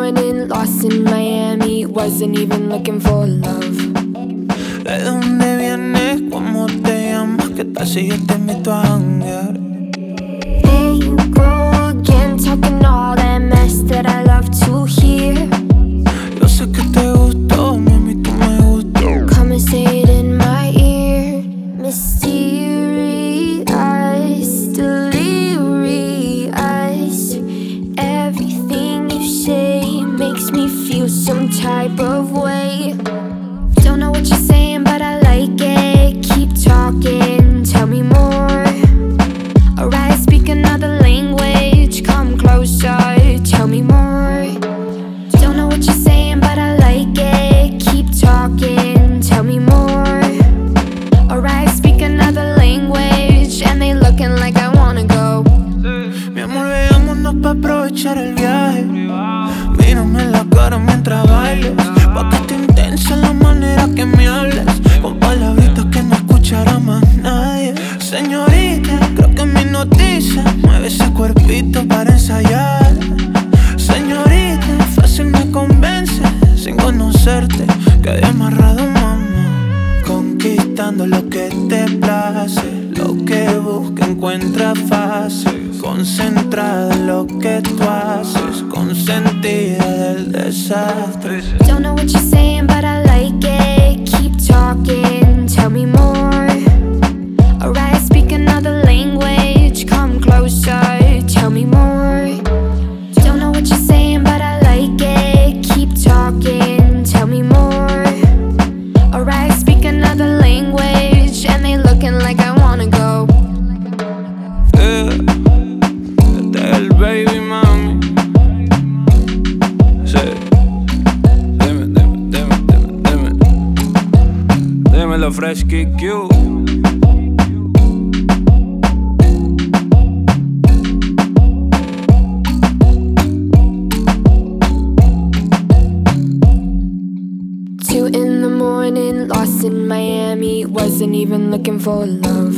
morning, lost in Miami, wasn't even looking for love. ¿De dónde vienes? ¿Cómo te llamas? ¿Qué tal si yo te invito a janguear? There you go again, talking all that mess that I love to hear. Yo sé que te gustó, mami, tú me gustó. Come and say it in my ear. Mysterious, delirious. Everything you say makes me feel some type of way. Don't know what you're saying, but I like it. Keep talking, tell me more. Alright, speak another language. Come closer, tell me more. Don't know what you're saying, but I like it. Keep talking, tell me more. Alright, speak another language. And they looking like I wanna go. Mi amor, veámonos pa' aprovechar el viaje. Mírame en la cara mientras bailes, pa' que esté intensa la manera que me hables, con palabritas que no escuchará más nadie. Señorita, creo que mi noticia mueve ese cuerpito para ensayar. Señorita, fácil me convence, sin conocerte quedé amarrado, mamá. Conquistando lo que te place, lo que busca encuentra fácil. Concentrada en lo que tú haces, consentida del desastre. Don't know what you're saying, but I like it. Keep talking, tell me more. Alright, speak another language. Come closer, tell me more. Don't know what you're saying, but I like it. Keep talking, tell me more. Alright, speak another language. And they looking like I wanna go. Este es el baby, mami. Sí. Dime lo fresh QQ. Two in the morning, lost in Miami, wasn't even looking for love.